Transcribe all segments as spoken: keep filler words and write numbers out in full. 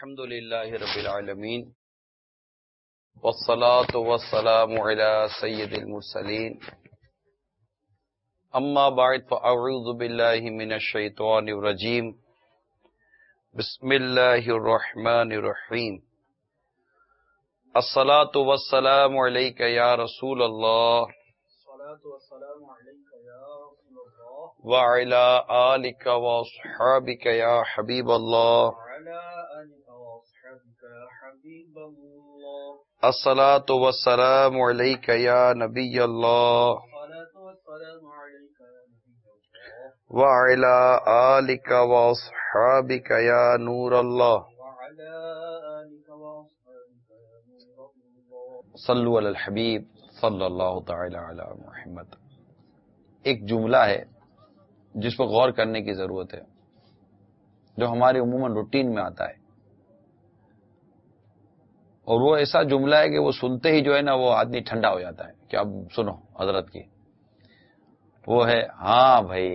الحمد لله رب العالمين والصلاة والسلام على سيد المرسلين أما بعد فأعوذ بالله من الشيطان الرجيم بسم الله الرحمن الرحيم الصلاة والسلام عليك يا رسول الله الصلاة والسلام عليك يا رسول الله وعلى آلك وأصحابك يا حبيب الله وعلى آلك وأصحابك يا حبيب الله الصلاة والسلام عليك يا نبي الله الصلاة والسلام عليك يا نبي الله وعلى آلك وأصحابك يا نور الله وعلى آلك وأصحابك يا نور الله صلو علی الحبیب صلی اللہ تعالی علی محمد. ایک جملہ ہے جس پر غور کرنے کی ضرورت ہے، جو ہمارے عموماً روٹین میں آتا ہے، اور وہ ایسا جملہ ہے کہ وہ سنتے ہی جو ہے نا وہ آدمی ٹھنڈا ہو جاتا ہے کہ اب سنو حضرت کی. وہ ہے ہاں بھائی.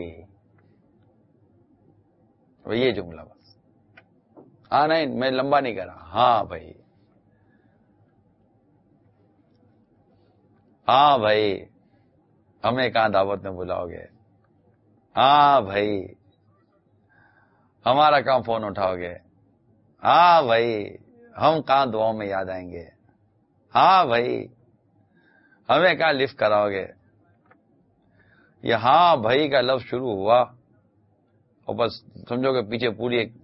وہ یہ جملہ بس، ہاں نہیں میں لمبا نہیں کر رہا، ہاں بھائی ہاں بھائی ہمیں کہاں دعوت میں بلاؤ گے، ہاں بھائی ہمارا کہاں فون اٹھاؤ گے، ہاں بھائی ہم کہاں دعاؤں میں یاد آئیں گے، ہاں بھائی ہمیں کہاں لفٹ کراؤ گے. یہ ہاں بھائی کا لفظ شروع ہوا اور بس سمجھو کہ پیچھے پوری ایک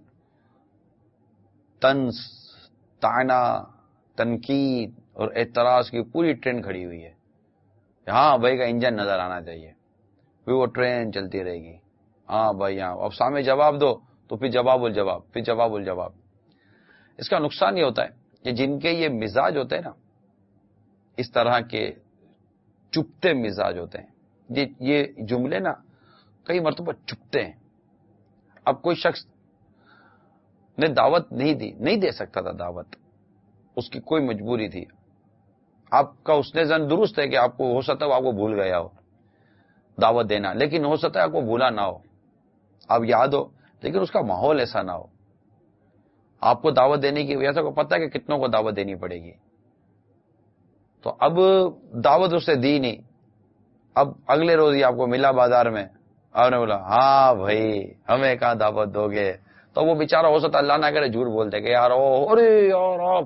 طنز، طعنہ، تنقید اور اعتراض کی پوری ٹرین کھڑی ہوئی ہے. ہاں بھائی کا انجن نظر آنا چاہیے، پھر وہ ٹرین چلتی رہے گی. ہاں بھائی ہاں، اب سامنے جواب دو تو پھر جواب الجواب، پھر جواب الجواب. اس کا نقصان یہ ہوتا ہے کہ جن کے یہ مزاج ہوتے ہیں نا، اس طرح کے چپتے مزاج ہوتے ہیں، یہ یہ جملے نا کئی مرتبہ چپتے ہیں. اب کوئی شخص نے دعوت نہیں دی، نہیں دے سکتا تھا دعوت، اس کی کوئی مجبوری تھی. آپ کا اس نے زن درست ہے کہ آپ کو ہو سکتا ہے آپ کو بھول گیا ہو دعوت دینا، لیکن ہو سکتا ہے آپ کو بھولا نہ ہو، آپ یاد ہو، لیکن اس کا ماحول ایسا نہ ہو. آپ کو دعوت دینے کی وجہ سے کو پتہ ہے کہ کتنوں کو دعوت دینی پڑے گی، تو اب دعوت اس نے دی نہیں. اب اگلے روز ہی آپ کو ملا بازار میں، آپ نے بولا ہاں بھائی ہمیں کہاں دعوت دو گے، تو وہ بیچارہ ہو سکتا اللہ نہ کرے جھوٹ بولتے کہ یار او ارے یار آپ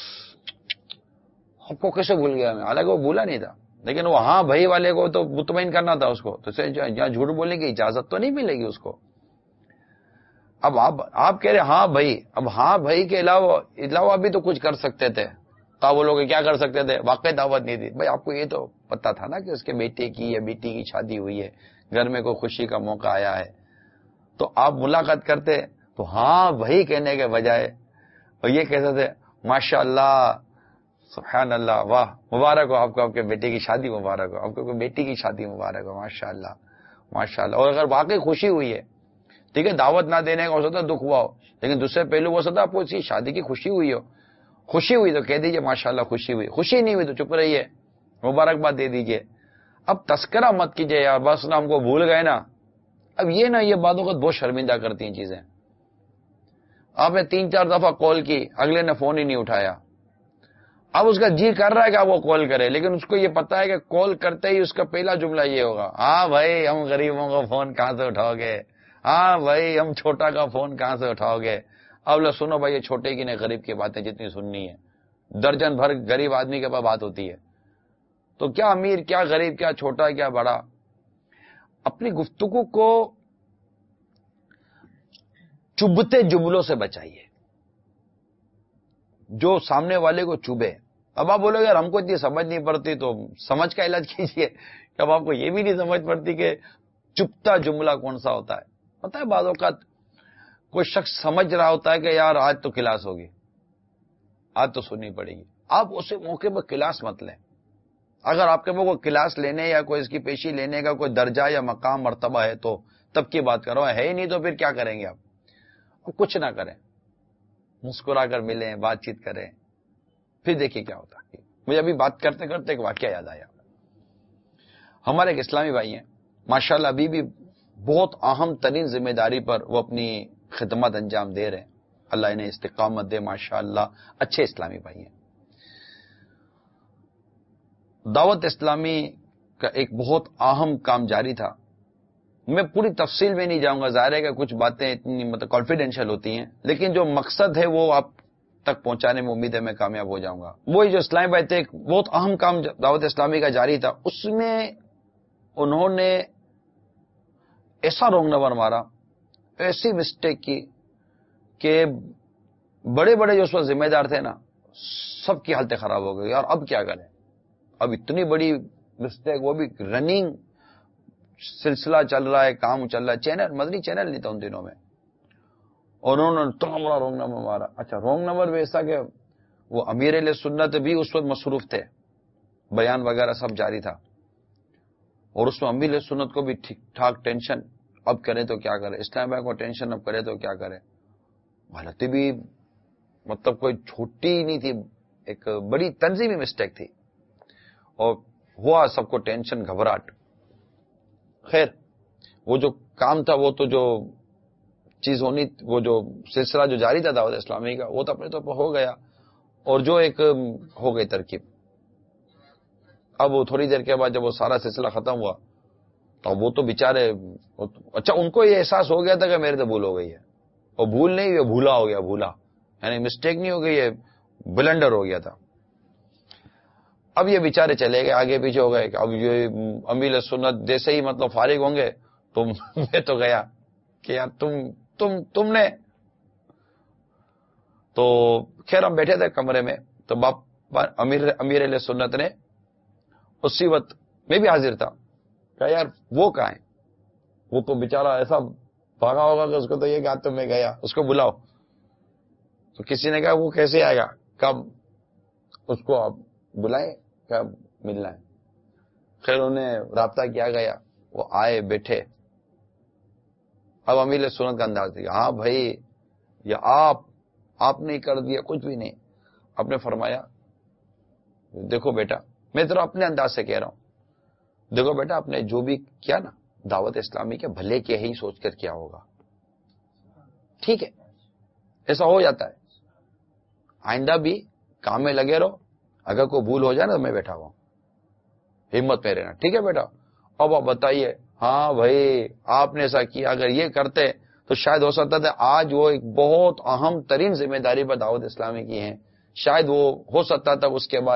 آپ کو کیسے بھول گیا میں، حالانکہ وہ بھولا نہیں تھا، لیکن وہ ہاں بھائی والے کو تو مطمئن کرنا تھا اس کو، تو یہاں جھوٹ بولنے کی اجازت تو نہیں ملے گی اس کو. اب آپ آپ کہہ رہے ہاں بھائی، اب ہاں بھائی کے علاوہ علاوہ بھی تو کچھ کر سکتے تھے. تو وہ لوگ کیا کر سکتے تھے، واقعی دعوت نہیں تھی. بھائی آپ کو یہ تو پتا تھا نا کہ اس کے بیٹے کی یا بیٹی کی شادی ہوئی ہے، گھر میں کوئی خوشی کا موقع آیا ہے، تو آپ ملاقات کرتے تو ہاں بھائی کہنے کے بجائے اور یہ کہتے تھے ماشاء اللہ سبحان اللہ، واہ مبارک ہو آپ کو، آپ کے بیٹے کی شادی مبارک ہو، آپ کو بیٹی کی شادی مبارک ہو، ماشاء اللہ ماشاء اللہ. اور اگر واقعی خوشی ہوئی ہے، ٹھیک ہے دعوت نہ دینے کا ہو سکتا دکھ ہوا ہو، لیکن دوسرے پہلو ہو سکتا آپ کو اسی شادی کی خوشی ہوئی ہو، خوشی ہوئی تو کہہ دیجئے ماشاء اللہ خوشی ہوئی، خوشی نہیں ہوئی تو چپ رہیے، مبارکباد دے دیجئے. اب تذکرہ مت کیجئے یار بس نا ہم کو بھول گئے نا. اب یہ نا یہ باتوں کو بہت شرمندہ کرتی ہیں چیزیں. آپ نے تین چار دفعہ کال کی، اگلے نے فون ہی نہیں اٹھایا. اب اس کا جی کر رہا ہے کہ آپ وہ کال کرے، لیکن اس کو یہ پتا ہے کہ کال کرتے ہی اس کا پہلا جملہ یہ ہوگا ہاں بھائی ہم غریبوں کا فون کہاں سے اٹھاؤ گے، ہاں بھائی ہم چھوٹا کا فون کہاں سے اٹھاؤ گے. اب لو سنو بھائی، یہ چھوٹے کی نہیں غریب کی باتیں جتنی سننی ہے، درجن بھر غریب آدمی کے پاس بات ہوتی ہے، تو کیا امیر کیا غریب کیا چھوٹا کیا بڑا. اپنی گفتگو کو چبھتے جملوں سے بچائیے جو سامنے والے کو چبھے. اب آپ بولو یار ہم کو اتنی سمجھ نہیں پڑتی، تو سمجھ کا علاج کیجیے. اب آپ کو یہ بھی نہیں سمجھ پڑتی کہ چپتا جملہ کون سا ہوتا ہے. پتہ ہے بعض اوقات کوئی شخص سمجھ رہا ہوتا ہے کہ یار آج تو کلاس ہوگی، آج تو سننی پڑے گی، آپ اسے موقع پر کلاس مت لیں. اگر آپ کے وہ کلاس لینے یا کوئی اس کی پیشی لینے کا کوئی درجہ یا مقام مرتبہ ہے تو تب کی بات کرو، ہے ہی نہیں تو پھر کیا کریں گے آپ. کچھ نہ کریں، مسکرا کر ملیں، بات چیت کریں، پھر دیکھیے کیا ہوتا ہے. مجھے ابھی بات کرتے کرتے ایک واقعہ یاد آیا. ہمارے ایک اسلامی بھائی ہیں ماشاءاللہ، ابھی بھی بہت اہم ترین ذمہ داری پر وہ اپنی خدمت انجام دے رہے ہیں. اللہ انہیں استقامت دے، ماشاءاللہ اچھے اسلامی بھائی ہیں۔ دعوت اسلامی کا ایک بہت اہم کام جاری تھا، میں پوری تفصیل میں نہیں جاؤں گا، ظاہر ہے کہ کچھ باتیں اتنی مطلب کانفیڈینشیل ہوتی ہیں، لیکن جو مقصد ہے وہ آپ تک پہنچانے میں امید ہے میں کامیاب ہو جاؤں گا۔ وہی جو اسلامی بھائی تھے، ایک بہت اہم کام دعوت اسلامی کا جاری تھا، اس میں انہوں نے ایسا رونگ نمبر مارا، ایسی مسٹیک کی کہ بڑے بڑے جو اس وقت ذمہ دار تھے نا، سب کی حالتیں خراب ہو گئی، اور اب کیا کریں، اب اتنی بڑی مسٹیک، وہ بھی رننگ سلسلہ چل رہا ہے، کام چل رہا ہے، چینل مدنی چینل نہیں تھا ان دنوں میں، اور انہوں نے اتنا بڑا رونگ نمبر مارا۔ اچھا، رونگ نمبر بھی ایسا کہ وہ امیر اہل سنت بھی اس وقت مصروف تھے، بیان وغیرہ سب جاری تھا، اور اس میں امیر اہل سنت کو بھی ٹھیک ٹھاک ٹینشن، اب کرے تو کیا کرے، اسلام بھائی کو ٹینشن اب کرے تو کیا کرے، حالت بھی مطلب کوئی چھوٹی نہیں تھی، ایک بڑی تنظیمی مسٹیک تھی، اور ہوا سب کو ٹینشن، گھبراہٹ۔ خیر، وہ جو کام تھا، وہ تو جو چیز ہونی، وہ جو سلسلہ جو جاری تھا دعوت اسلامی کا، وہ تو اپنے طور پر ہو گیا، اور جو ایک ہو گئی ترکیب، اب وہ تھوڑی دیر کے بعد جب وہ سارا سلسلہ ختم ہوا تو وہ تو بےچارے، اچھا ان کو یہ احساس ہو گیا تھا کہ میرے تو بھول ہو گئی ہے، اور بھول نہیں ہوئی، بھولا ہو گیا، بھولا یعنی مسٹیک نہیں ہو گئی، یہ بلنڈر ہو گیا تھا۔ اب یہ بیچارے چلے گئے، آگے پیچھے ہو گئے، اب یہ امیر سنت جیسے ہی مطلب فارغ ہوں گے تو میں تو گیا کہ یار تم تم تم نے تو خیر ہم بیٹھے تھے کمرے میں، تو باپ امیر امیر علیہ سنت نے اسی وقت، میں بھی حاضر تھا، کہا یار وہ کہاں ہے، وہ تو بیچارہ ایسا بھاگا ہوگا کہ اس کو تو یہ کہا تم میں گیا، اس کو بلاؤ۔ تو کسی نے کہا وہ کیسے آئے گا، کب اس کو آپ بلائیں، کب ملنا ہے۔ خیر انہیں رابطہ کیا گیا، وہ آئے، بیٹھے۔ اب امیر سنت کا انداز دیا، ہاں بھائی، یا آپ آپ نے کر دیا، کچھ بھی نہیں۔ آپ نے فرمایا دیکھو بیٹا، میں ذرا اپنے انداز سے کہہ رہا ہوں، دیکھو بیٹا، آپ نے جو بھی کیا نا دعوت اسلامی کے بھلے کے ہی سوچ کر کیا ہوگا، ٹھیک ہے، ایسا ہو جاتا ہے، آئندہ بھی کام میں لگے رہو، اگر کوئی بھول ہو جائے نا تو میں بیٹھا ہوا ہوں، ہمت میں رہنا، ٹھیک ہے بیٹا۔ اب آپ بتائیے، ہاں بھائی آپ نے ایسا کیا، اگر یہ کرتے تو شاید ہو سکتا تھا آج وہ ایک بہت اہم ترین ذمہ داری پر دعوت اسلامی کی ہے، شاید وہ ہو سکتا تھا اس کے بعد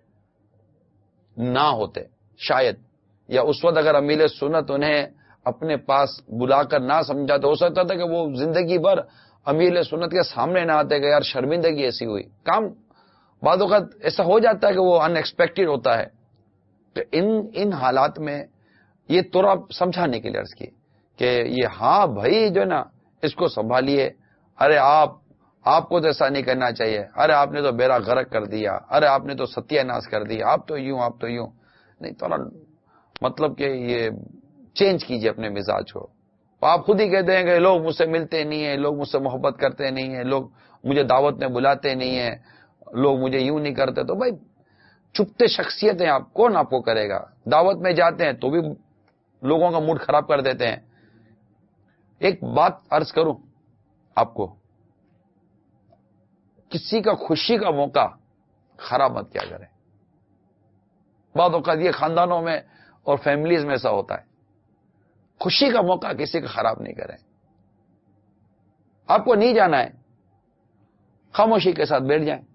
نہ ہوتے، شاید، یا اس وقت اگر امیر سنت انہیں اپنے پاس بلا کر نہ سمجھا تو ہو سکتا تھا کہ وہ زندگی بھر امیر سنت کے سامنے نہ آتے کہ یار شرمندگی ایسی ہوئی۔ کام بعض اوقات ایسا ہو جاتا ہے کہ وہ ان ایکسپیکٹڈ ہوتا ہے، تو ان ان حالات میں یہ تھوڑا سمجھانے کے لیے عرض کی کہ یہ ہاں بھائی جو ہے نا اس کو سنبھالیے، ارے آپ آپ کو تو ایسا نہیں کرنا چاہیے، ارے آپ نے تو بیڑا غرق کر دیا، ارے آپ نے تو ستیہ ناش کر دیا، آپ تو یوں آپ تو یوں نہیں، تھوڑا مطلب کہ یہ چینج کیجئے اپنے مزاج کو۔ آپ خود ہی کہتے ہیں کہ لوگ مجھ سے ملتے نہیں ہیں، لوگ مجھ سے محبت کرتے نہیں ہیں، لوگ مجھے دعوت میں بلاتے نہیں ہیں، لوگ مجھے یوں نہیں کرتے، تو بھائی چھپتے شخصیت ہیں آپ، کون آپ کو کرے گا؟ دعوت میں جاتے ہیں تو بھی لوگوں کا موڈ خراب کر دیتے ہیں۔ ایک بات عرض کروں آپ کو، کسی کا خوشی کا موقع خراب مت کیا کریں۔ بعض اوقات یہ خاندانوں میں اور فیملیز میں ایسا ہوتا ہے، خوشی کا موقع کسی کا خراب نہیں کریں۔ آپ کو نہیں جانا ہے، خاموشی کے ساتھ بیٹھ جائیں۔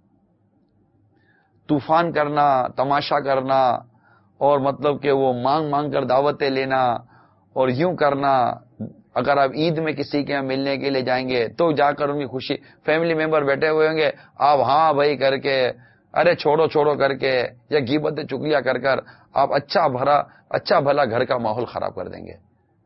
طوفان کرنا، تماشا کرنا، اور مطلب کہ وہ مانگ مانگ کر دعوتیں لینا اور یوں کرنا، اگر آپ عید میں کسی کے یہاں ملنے کے لیے جائیں گے تو جا کر ان کی خوشی، فیملی ممبر بیٹھے ہوئے ہوں گے، آپ ہاں بھائی کر کے، ارے چھوڑو چھوڑو کر کے، یا غیبت چگلیاں کر کر آپ اچھا بھرا اچھا بھلا گھر کا ماحول خراب کر دیں گے۔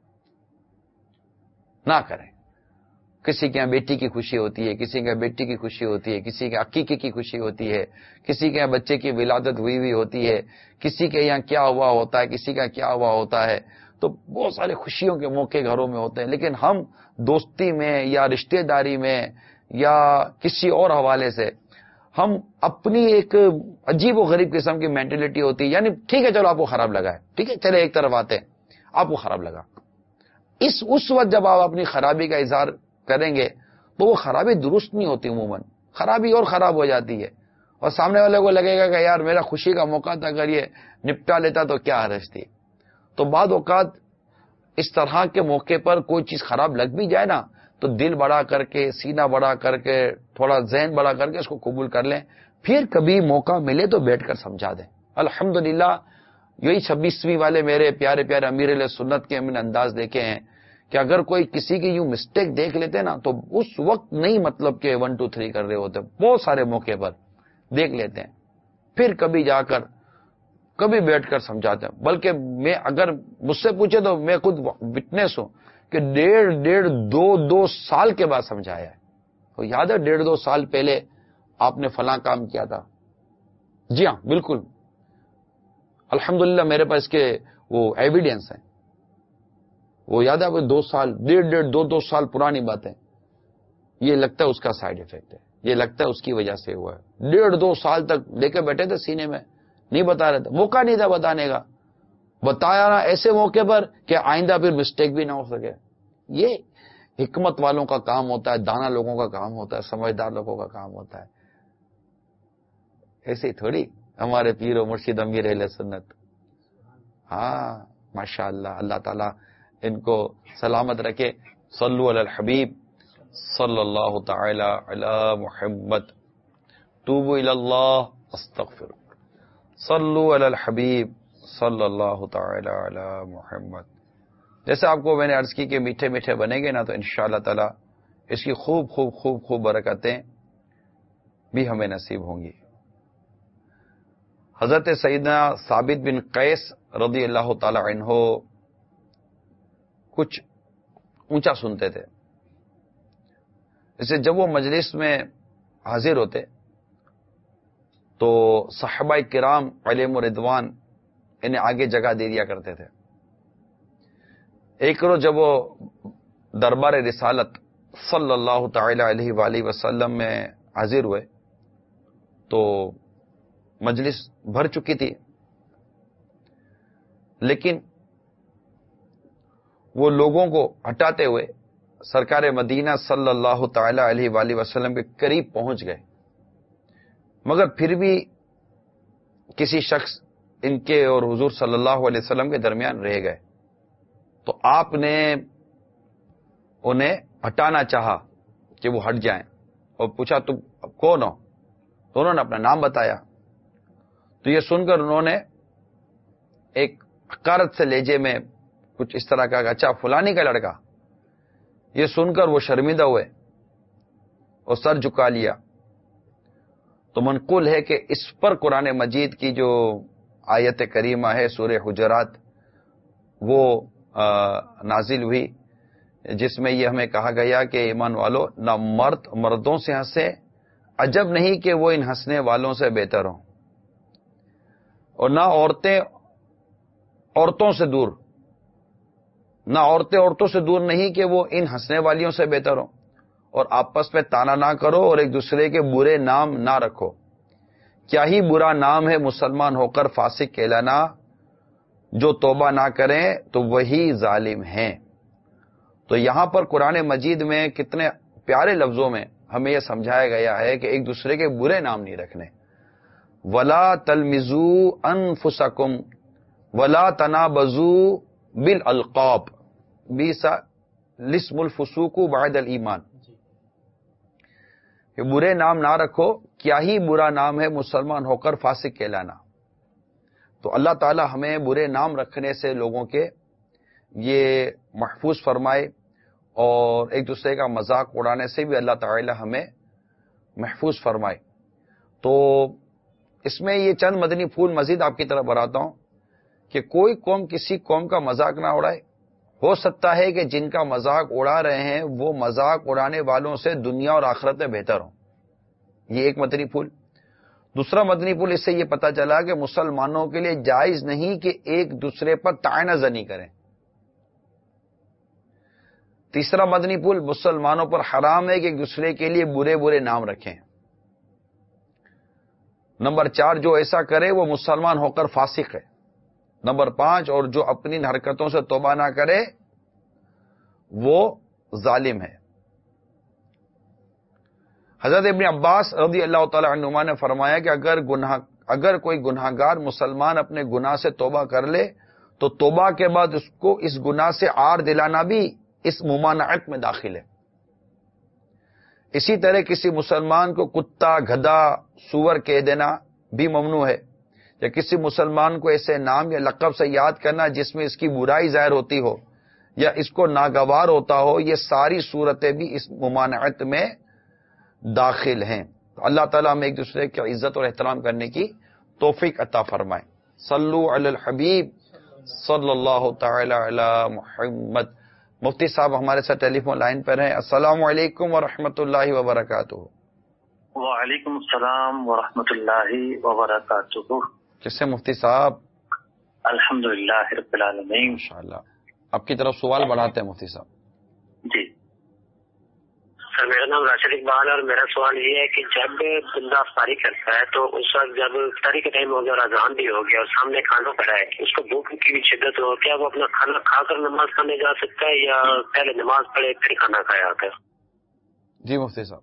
نہ کریں۔ کسی کے یہاں بیٹی کی خوشی ہوتی ہے، کسی کے یہاں بیٹی کی خوشی ہوتی ہے، کسی کے عقیقے کی خوشی ہوتی ہے، کسی کے یہاں بچے کی ولادت ہوئی ہوئی ہوتی ہے، کسی کے یہاں کیا ہوا ہوتا ہے، کسی کا کیا ہوا ہوتا ہے، تو بہت سارے خوشیوں کے موقع گھروں میں ہوتے ہیں، لیکن ہم دوستی میں یا رشتہ داری میں یا کسی اور حوالے سے ہم اپنی ایک عجیب و غریب قسم کی مینٹلٹی ہوتی ہے، یعنی ٹھیک ہے چلو آپ کو خراب لگا ہے، ٹھیک ہے چلے ایک طرف آتے ہیں، آپ کو خراب لگا، اس اس وقت جب آپ اپنی خرابی کا اظہار کریں گے تو وہ خرابی درست نہیں ہوتی، عموماً خرابی اور خراب ہو جاتی ہے، اور سامنے والے کو لگے گا کہ یار میرا خوشی کا موقع تھا، اگر یہ نپٹا لیتا تو کیا حرج تھی۔ تو بعض اوقات اس طرح کے موقع پر کوئی چیز خراب لگ بھی جائے نا، تو دل بڑا کر کے، سینہ بڑا کر کے، تھوڑا ذہن بڑا کر کے اس کو قبول کر لیں، پھر کبھی موقع ملے تو بیٹھ کر سمجھا دیں۔ الحمدللہ یہی چھبیسویں والے میرے پیارے پیارے امیر علیہ سنت کے ہم نے انداز دیکھے ہیں کہ اگر کوئی کسی کی یوں مسٹیک دیکھ لیتے نا تو اس وقت نہیں مطلب کہ ون ٹو تھری کر رہے ہوتے، بہت سارے موقع پر دیکھ لیتے ہیں، پھر کبھی جا کر کبھی بیٹھ کر سمجھاتے ہیں۔ بلکہ میں اگر مجھ سے پوچھے تو میں خود وٹنس ہوں کہ ڈیڑھ ڈیڑھ دو دو سال کے بعد سمجھایا ہے۔ تو یاد ہے ڈیڑھ دو سال پہلے آپ نے فلاں کام کیا تھا، جی ہاں بالکل، الحمدللہ میرے پاس کے وہ ایویڈینس ہیں، وہ یاد ہے آپ دو سال ڈیڑھ ڈیڑھ دو دو سال پرانی باتیں، یہ لگتا ہے اس کا سائیڈ افیکٹ ہے، یہ لگتا ہے اس کی وجہ سے ہوا ہے۔ ڈیڑھ دو سال تک لے کے بیٹھے تھے سینے میں، نہیں بتا رہے تھے، موقع نہیں تھا بتانے کا، بتایا نا ایسے موقع پر کہ آئندہ پھر مسٹیک بھی نہ ہو سکے۔ یہ حکمت والوں کا کام ہوتا ہے، دانا لوگوں کا کام ہوتا ہے، سمجھدار لوگوں کا کام ہوتا ہے، ایسے ہی تھوڑی ہمارے پیر و مرشد امیر اہل سنت۔ ہاں ماشاءاللہ، اللہ تعالیٰ ان کو سلامت رکھے۔ صلو علی الحبیب صلی اللہ تعالی علی محمد، توبوا الی اللہ استغفر، صلو علی الحبیب صلی اللہ تعالی علی محمد۔ جیسے آپ کو میں نے عرض کی کہ میٹھے میٹھے بنیں گے نا تو انشاءاللہ تعالی اس کی خوب خوب خوب خوب برکتیں بھی ہمیں نصیب ہوں گی۔ حضرت سیدنا ثابت بن قیس رضی اللہ تعالی عنہ کچھ اونچا سنتے تھے، اسے جب وہ مجلس میں حاضر ہوتے تو صحابہ کرام علیہم رضوان انہیں آگے جگہ دے دیا کرتے تھے۔ ایک روز جب وہ دربار رسالت صلی اللہ تعالی علیہ وآلہ وسلم میں حاضر ہوئے تو مجلس بھر چکی تھی، لیکن وہ لوگوں کو ہٹاتے ہوئے سرکار مدینہ صلی اللہ تعالی علیہ وآلہ وسلم کے قریب پہنچ گئے، مگر پھر بھی کسی شخص ان کے اور حضور صلی اللہ علیہ وسلم کے درمیان رہ گئے، تو آپ نے انہیں ہٹانا چاہا کہ وہ ہٹ جائیں، اور پوچھا تم کون ہو؟ تو انہوں نے اپنا نام بتایا۔ تو یہ سن کر انہوں نے ایک حقارت سے لہجے میں کچھ اس طرح کا، اچھا فلانی کا لڑکا۔ یہ سن کر وہ شرمندہ ہوئے اور سر جھکا لیا۔ تو منقول ہے کہ اس پر قرآن مجید کی جو آیت کریمہ ہے سورہ حجرات وہ نازل ہوئی، جس میں یہ ہمیں کہا گیا کہ ایمان والو نہ مرد مردوں سے ہنسے، عجب نہیں کہ وہ ان ہنسنے والوں سے بہتر ہوں، اور نہ عورتیں عورتوں سے دور نہ عورتیں عورتوں سے دور نہیں کہ وہ ان ہنسنے والیوں سے بہتر ہوں، اور آپس میں تانا نہ کرو اور ایک دوسرے کے برے نام نہ رکھو، کیا ہی برا نام ہے مسلمان ہو کر فاسق کہلانا، جو توبہ نہ کریں تو وہی ظالم ہیں۔ تو یہاں پر قرآن مجید میں کتنے پیارے لفظوں میں ہمیں یہ سمجھایا گیا ہے کہ ایک دوسرے کے برے نام نہیں رکھنے۔ ولا تلمزوا انفسکم ولا تنابزوا بالالقاب بئس الاسم الفسوق بعد الایمان، کہ برے نام نہ رکھو، کیا ہی برا نام ہے مسلمان ہو کر فاسق کہلانا۔ تو اللہ تعالی ہمیں برے نام رکھنے سے لوگوں کے یہ محفوظ فرمائے، اور ایک دوسرے کا مذاق اڑانے سے بھی اللہ تعالی ہمیں محفوظ فرمائے۔ تو اس میں یہ چند مدنی پھول مزید آپ کی طرف بڑھاتا ہوں کہ کوئی قوم کسی قوم کا مذاق نہ اڑائے۔ ہو سکتا ہے کہ جن کا مذاق اڑا رہے ہیں وہ مذاق اڑانے والوں سے دنیا اور آخرت میں بہتر ہوں، یہ ایک مدنی پھول۔ دوسرا مدنی پھول اس سے یہ پتہ چلا کہ مسلمانوں کے لیے جائز نہیں کہ ایک دوسرے پر طعنہ زنی کریں۔ تیسرا مدنی پھول، مسلمانوں پر حرام ہے کہ ایک دوسرے کے لیے برے برے نام رکھیں۔ نمبر چار، جو ایسا کرے وہ مسلمان ہو کر فاسق ہے۔ نمبر پانچ، اور جو اپنی حرکتوں سے توبہ نہ کرے وہ ظالم ہے۔ حضرت ابن عباس رضی اللہ تعالی عنہما نے فرمایا کہ اگر گناہ اگر کوئی گناہ گار مسلمان اپنے گناہ سے توبہ کر لے تو توبہ کے بعد اس کو اس گناہ سے عار دلانا بھی اس ممانعت میں داخل ہے. اسی طرح کسی مسلمان کو کتا، گدھا، سور کہہ دینا بھی ممنوع ہے، یا کسی مسلمان کو ایسے نام یا لقب سے یاد کرنا جس میں اس کی برائی ظاہر ہوتی ہو یا اس کو ناگوار ہوتا ہو، یہ ساری صورتیں بھی اس ممانعت میں داخل ہیں. اللہ تعالیٰ ہمیں ایک دوسرے کی عزت اور احترام کرنے کی توفیق عطا فرمائے. صلو علی الحبیب صلی اللہ تعالی علی محمد. مفتی صاحب ہمارے ساتھ ٹیلی فون لائن پر ہیں. السلام علیکم ورحمۃ اللہ وبرکاتہ. وعلیکم السلام ورحمۃ اللہ وبرکاتہ. کس سے مفتی صاحب؟ الحمدللہ رب العالمین. ماشاءاللہ. آپ کی طرف سوال بڑھاتے ہیں مفتی صاحب. جی سر، میرا نام راشد اقبال ہے اور میرا سوال یہ ہے کہ جب بندہ افطاری کرتا ہے تو اس وقت جب افطاری کا ٹائم ہو گیا اور اذان بھی ہو گیا اور سامنے کھانا پڑا ہے، اس کو بھوک کی بھی شدت ہو، کیا وہ اپنا کھانا کھا کر نماز پڑھنے جا سکتا ہے یا پہلے نماز پڑھے پھر کھانا کھائے آ کر؟ جی مفتی صاحب.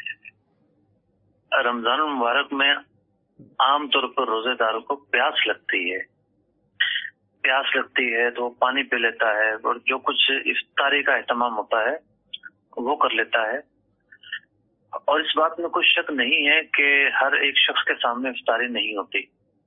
رمضان المبارک میں عام طور پر روزے داروں کو پیاس لگتی ہے پیاس لگتی ہے تو وہ پانی پی لیتا ہے اور جو کچھ افطاری کا اہتمام ہوتا ہے وہ کر لیتا ہے. اور اس بات میں کوئی شک نہیں ہے کہ ہر ایک شخص کے سامنے افطاری نہیں ہوتی.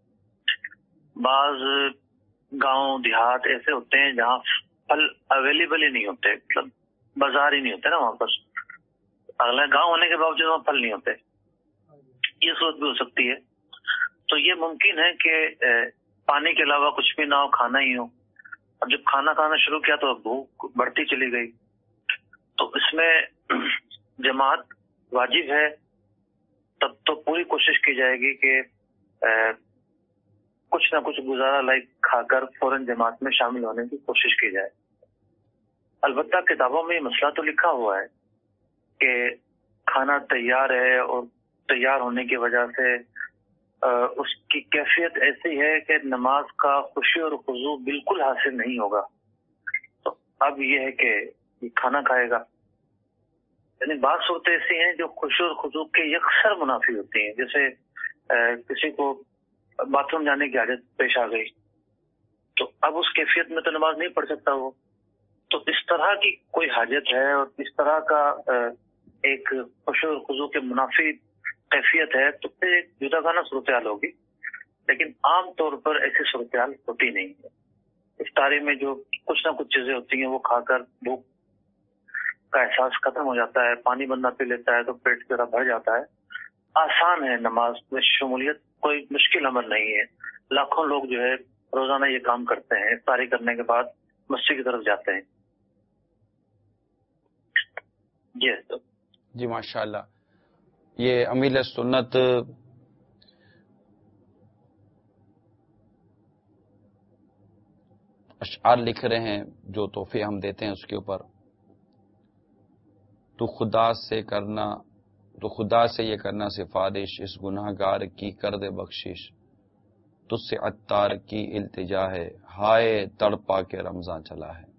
بعض گاؤں دیہات ایسے ہوتے ہیں جہاں پھل اویلیبل ہی نہیں ہوتے، مطلب بازار ہی نہیں ہوتے نا وہاں پر. اگلا گاؤں ہونے کے باوجود وہاں پھل نہیں ہوتے، یہ صورت بھی ہو سکتی ہے. تو یہ ممکن ہے کہ پانی کے علاوہ کچھ بھی نہ ہو، کھانا ہی ہو. اب جب کھانا کھانا شروع کیا تو بھوک بڑھتی چلی گئی. تو اس میں جماعت واجب ہے. تب تو پوری کوشش کی جائے گی کہ کچھ نہ کچھ گزارا لائک کھا کر فوراً جماعت میں شامل ہونے کی کوشش کی جائے. البتہ کتابوں میں یہ مسئلہ تو لکھا ہوا ہے کہ کھانا تیار ہے اور تیار ہونے کی وجہ سے اس کی کیفیت ایسی ہے کہ نماز کا خوشی اور خضوع بالکل حاصل نہیں ہوگا. تو اب یہ ہے کہ کھانا کھائے گا. یعنی بعض صورتیں ایسی ہیں جو خوشی اور خضوع کے یکسر منافی ہوتی ہیں، جیسے کسی کو باتھ روم جانے کی حاجت پیش آ گئی تو اب اس کیفیت میں تو نماز نہیں پڑھ سکتا وہ. تو اس طرح کی کوئی حاجت ہے اور اس طرح کا ایک خوشی اور خضوع کے منافی کیفیت ہے تو پھر ایک جدا گانا صورتحال ہوگی. لیکن عام طور پر ایسی صورتحال ہوتی نہیں ہے. افطاری میں جو کچھ نہ کچھ چیزیں ہوتی ہیں وہ کھا کر بھوک کا احساس ختم ہو جاتا ہے، پانی بندہ پی لیتا ہے تو پیٹ ذرا بھر جاتا ہے. آسان ہے نماز میں شمولیت، کوئی مشکل امر نہیں ہے. لاکھوں لوگ جو ہے روزانہ یہ کام کرتے ہیں، افطاری کرنے کے بعد مسجد کی طرف جاتے ہیں. جی جی ماشاء اللہ. یہ امیر سنت اشعار لکھ رہے ہیں جو تحفے ہم دیتے ہیں اس کے اوپر. تو خدا سے کرنا تو خدا سے یہ کرنا سفارش، اس گناہ گار کی کر دے بخشش، تجھ سے عطار کی التجا ہے، ہائے تڑپا کے رمضان چلا ہے.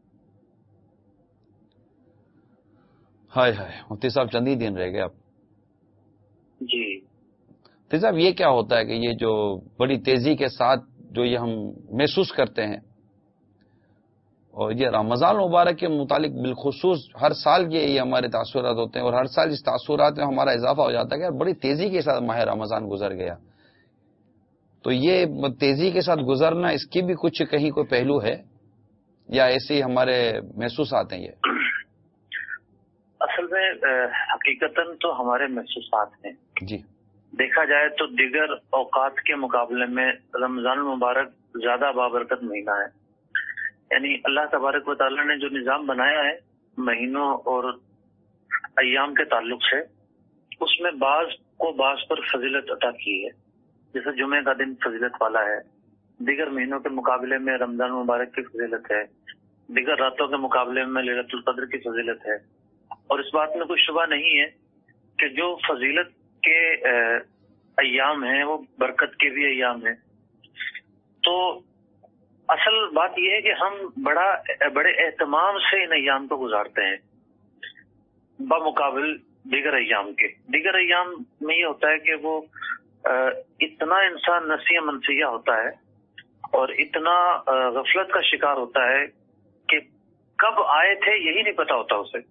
ہائے ہائے مفتی صاحب چند ہی دن رہ گئے اب. جی مفتی صاحب یہ کیا ہوتا ہے کہ یہ جو بڑی تیزی کے ساتھ جو یہ ہم محسوس کرتے ہیں، اور یہ رمضان مبارک کے متعلق بالخصوص ہر سال یہ یہ ہمارے تاثرات ہوتے ہیں اور ہر سال اس تاثرات میں ہمارا اضافہ ہو جاتا ہے کہ بڑی تیزی کے ساتھ ماہ رمضان گزر گیا. تو یہ تیزی کے ساتھ گزرنا اس کی بھی کچھ کہیں کوئی پہلو ہے یا ایسے ہی ہمارے محسوسات ہیں؟ یہ اصل میں حقیقتاً تو ہمارے محسوسات ہیں. جی دیکھا جائے تو دیگر اوقات کے مقابلے میں رمضان المبارک زیادہ بابرکت مہینہ ہے. یعنی اللہ تبارک و تعالیٰ نے جو نظام بنایا ہے مہینوں اور ایام کے تعلق سے، اس میں بعض کو بعض پر فضیلت عطا کی ہے. جیسے جمعہ کا دن فضیلت والا ہے، دیگر مہینوں کے مقابلے میں رمضان مبارک کی فضیلت ہے، دیگر راتوں کے مقابلے میں لیلۃ القدر کی فضیلت ہے. اور اس بات میں کوئی شبہ نہیں ہے کہ جو فضیلت کے ایام ہیں وہ برکت کے بھی ایام ہیں. تو اصل بات یہ ہے کہ ہم بڑا بڑے اہتمام سے ان ایام کو گزارتے ہیں بمقابل دیگر ایام کے. دیگر ایام میں یہ ہوتا ہے کہ وہ اتنا انسان نسیہ منسیہ ہوتا ہے اور اتنا غفلت کا شکار ہوتا ہے کہ کب آئے تھے یہی نہیں پتا ہوتا اسے.